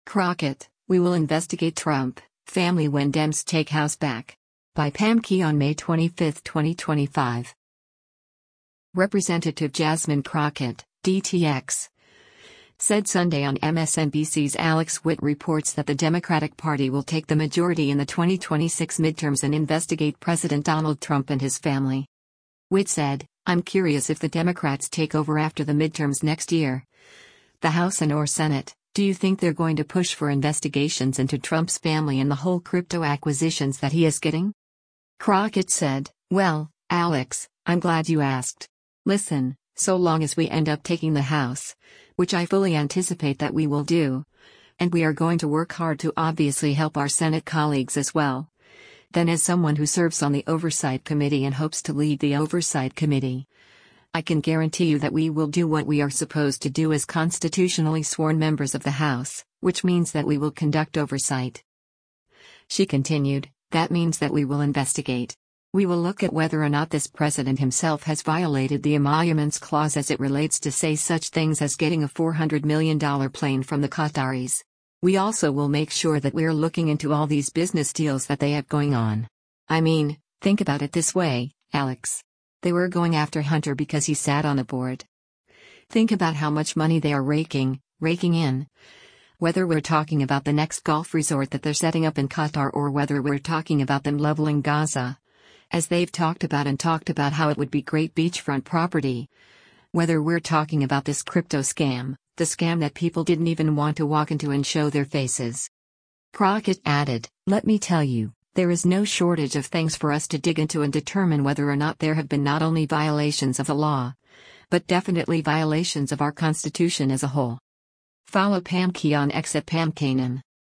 Crockett, we will investigate Trump, family when Dems take House back. By Pam Key on May 25, 2025. Representative Jasmine Crockett, DTX, said Sunday on MSNBC's Alex Witt reports that the Democratic Party will take the majority in the 2026 midterms and investigate President Donald Trump and his family. Witt said, "I'm curious if the Democrats take over after the midterms next year, the House and/or Senate. Do you think they're going to push for investigations into Trump's family and the whole crypto acquisitions that he is getting?" Crockett said, "Well, Alex, I'm glad you asked. Listen, so long as we end up taking the House, which I fully anticipate that we will do, and we are going to work hard to obviously help our Senate colleagues as well, then as someone who serves on the Oversight Committee and hopes to lead the Oversight Committee, I can guarantee you that we will do what we are supposed to do as constitutionally sworn members of the House, which means that we will conduct oversight." She continued, "That means that we will investigate. We will look at whether or not this president himself has violated the emoluments clause as it relates to say such things as getting a $400 million plane from the Qataris. We also will make sure that we're looking into all these business deals that they have going on. I mean, think about it this way, Alex. They were going after Hunter because he sat on a board. Think about how much money they are raking in. Whether we're talking about the next golf resort that they're setting up in Qatar or whether we're talking about them leveling Gaza, as they've talked about how it would be great beachfront property. Whether we're talking about this crypto scam, the scam that people didn't even want to walk into and show their faces." Crockett added, "Let me tell you, there is no shortage of things for us to dig into and determine whether or not there have been not only violations of the law, but definitely violations of our Constitution as a whole." Follow Pam Key on X at Pam Kanan.